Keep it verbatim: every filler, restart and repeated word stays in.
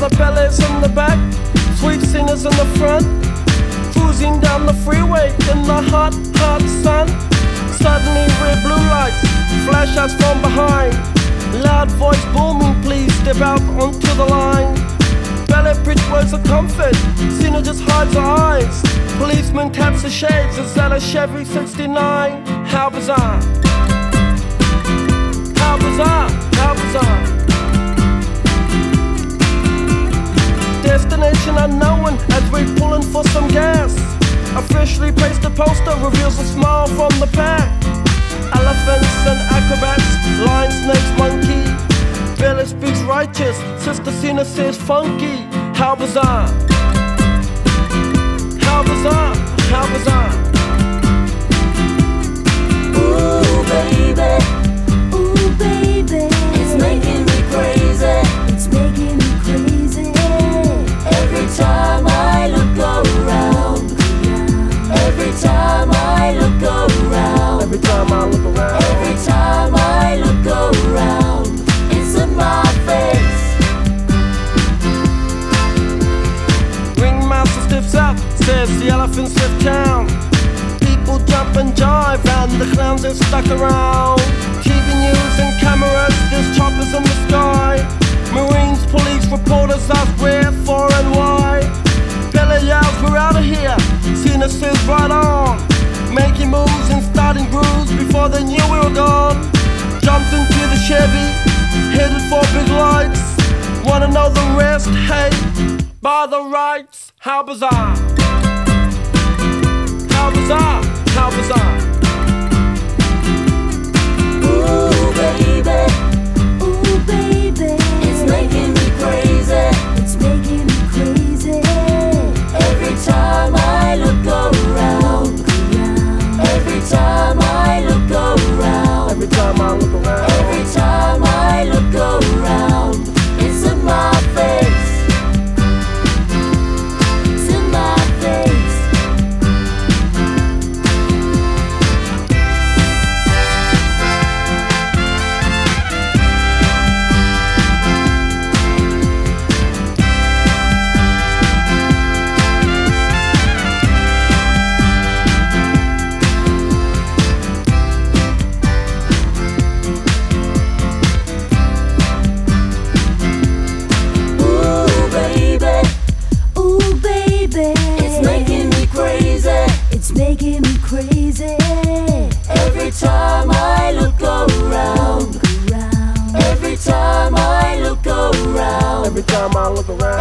the bellies in the back, sweet singers in the front, cruising down the freeway in the hot, hot sun. Suddenly red blue lights flash us from behind. Loud voice booming, please step out onto the line. Ballet bridge words of comfort, Cena just hides her eyes. Policeman taps the shades, is that a Chevy sixty-nine? How bizarre, how bizarre, how bizarre. Destination unknown as we're pulling for some gas. Officially placed a poster reveals a smile from the pack. Elephants and acrobats, lion, snakes, monkey. Billy speaks righteous, Sister Cena says funky. How bizarre, how bizarre, how bizarre. Ooh baby, ooh baby, it's making me crazy, it's making me crazy. Every time I look around, every time I look around, Every time I look around, every time I look around, it's in my face. Ringmaster stiffs up, says the elephants left town. People jump and jive and the clowns are stuck around. T V news and cameras, there's choppers in the sky. Marines, police, reporters ask where, for and why. Billy yells, we're out of here. Cena says right on, making moves and starting grooves before they knew we were gone. Jumped into the Chevy, headed for big lights. Wanna know the rest? Hey, by the rights. How bizarre, how bizarre, how bizarre. Ooh baby, ooh baby, it's making me crazy, it's making me crazy. Every time I look around, every time I look around, Every time I look around, every time I look around, it's in my face, it's in my face. Ooh baby, ooh baby, it's making me crazy, it's making me crazy. Every time I look around, every time I look around, every time I look around.